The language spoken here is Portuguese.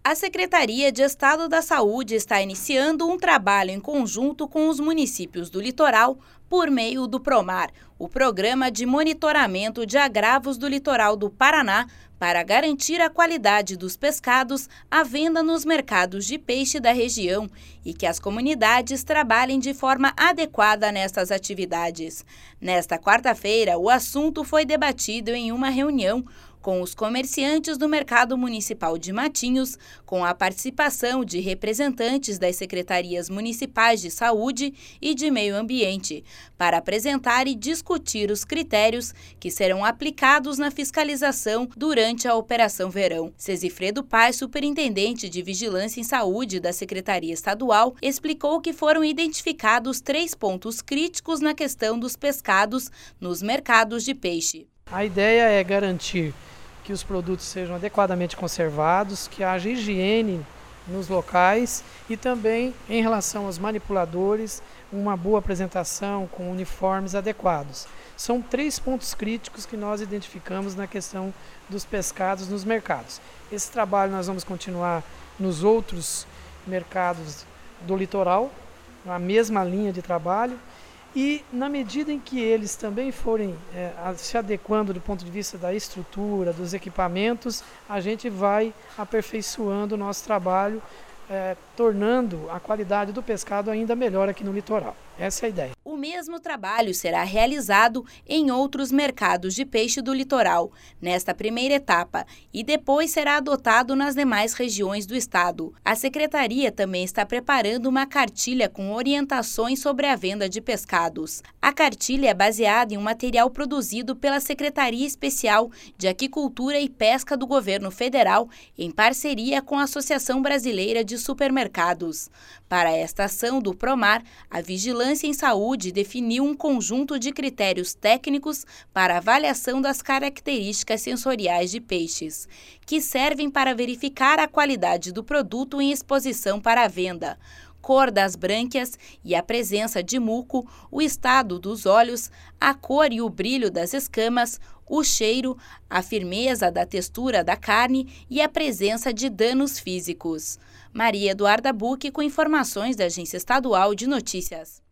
A Secretaria de Estado da Saúde está iniciando um trabalho em conjunto com os municípios do litoral por meio do PROMAR, o Programa de Monitoramento de Agravos do Litoral do Paraná, para garantir a qualidade dos pescados à venda nos mercados de peixe da região e que as comunidades trabalhem de forma adequada nessas atividades. Nesta quarta-feira, o assunto foi debatido em uma reunião com os comerciantes do Mercado Municipal de Matinhos, com a participação de representantes das Secretarias Municipais de Saúde e de Meio Ambiente, para apresentar e discutir os critérios que serão aplicados na fiscalização durante a Operação Verão. Cesifredo Paz, superintendente de Vigilância em Saúde da Secretaria Estadual, explicou que foram identificados 3 pontos críticos na questão dos pescados nos mercados de peixe. A ideia é garantir que os produtos sejam adequadamente conservados, que haja higiene nos locais e também, em relação aos manipuladores, uma boa apresentação com uniformes adequados. São 3 pontos críticos que nós identificamos na questão dos pescados nos mercados. Esse trabalho nós vamos continuar nos outros mercados do litoral, a mesma linha de trabalho. E na medida em que eles também forem se adequando do ponto de vista da estrutura, dos equipamentos, a gente vai aperfeiçoando o nosso trabalho, tornando a qualidade do pescado ainda melhor aqui no litoral. Essa é a ideia. O mesmo trabalho será realizado em outros mercados de peixe do litoral, nesta primeira etapa, e depois será adotado nas demais regiões do estado. A Secretaria também está preparando uma cartilha com orientações sobre a venda de pescados. A cartilha é baseada em um material produzido pela Secretaria Especial de Aquicultura e Pesca do Governo Federal, em parceria com a Associação Brasileira de Supermercados. Para esta ação do PROMAR, a Vigilância em Saúde definiu um conjunto de critérios técnicos para avaliação das características sensoriais de peixes, que servem para verificar a qualidade do produto em exposição para a venda, cor das brânquias e a presença de muco, o estado dos olhos, a cor e o brilho das escamas, o cheiro, a firmeza da textura da carne e a presença de danos físicos. Maria Eduarda Buque, com informações da Agência Estadual de Notícias.